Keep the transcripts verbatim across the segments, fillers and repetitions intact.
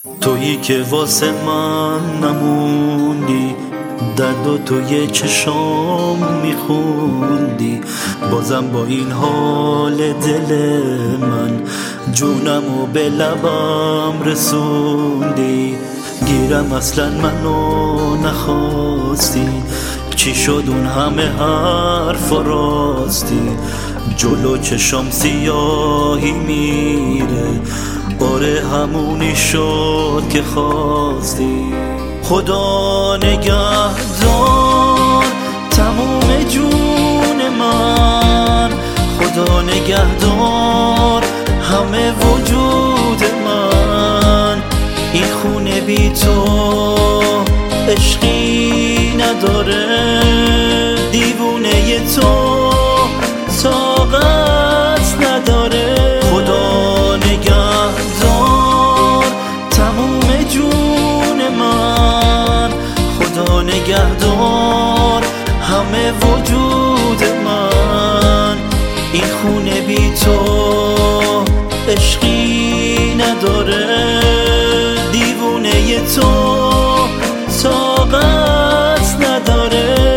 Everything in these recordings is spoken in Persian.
تویی که واسه من نموندی، درد و توی چشام میخوندی، بازم با این حال دل من جونمو به لبم رسوندی. گیرم اصلا منو نخواستی، چی شد اون همه حرف و راستی؟ جلو چشام سیاهی میره، آره همونی شد که خواستی. خدا نگهدار تموم جون من، خدا نگهدار همه وجود من. این خونه بی تو عشقی نداره، دیوونه تو طاقت نداره. خدا نگهدار تموم جون من، خدا نگهدار همه وجود من. این خونه بی تو عشقی نداره، دیوونه تو طاقت نداره.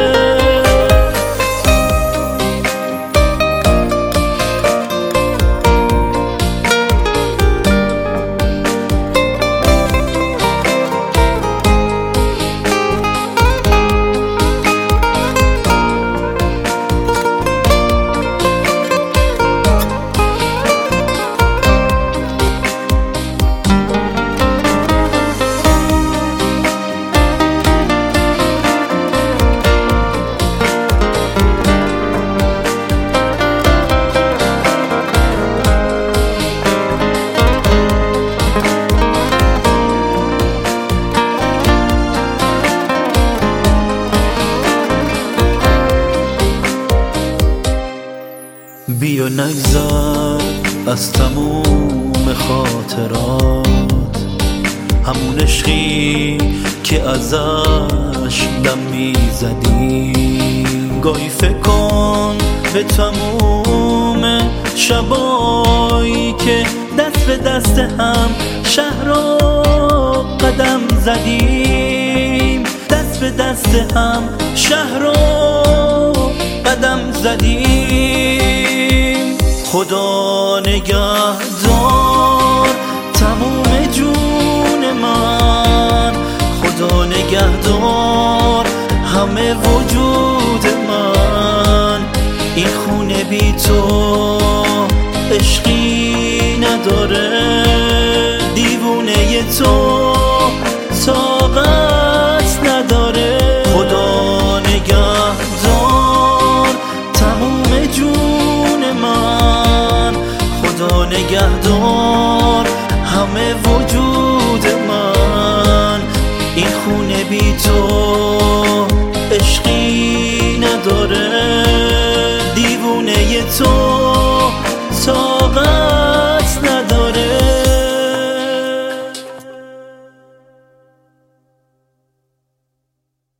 بیا نگذر از تموم خاطرات، همون عشقی که ازش دم میزدیم. گاهی فکر کن به تموم شبایی که دست به دست هم شهر را قدم زدیم، دست به دست هم شهر را قدم زدیم. خدا نگهدار تموم جون من، خدا نگهدار همه وجود من. این خونه بی تو عشقی نداره، دیوونه تو طاقت نداره. خدا نگهدار تموم جون من، خدا نگهدار همه وجود من. این خونه بی تو عشقی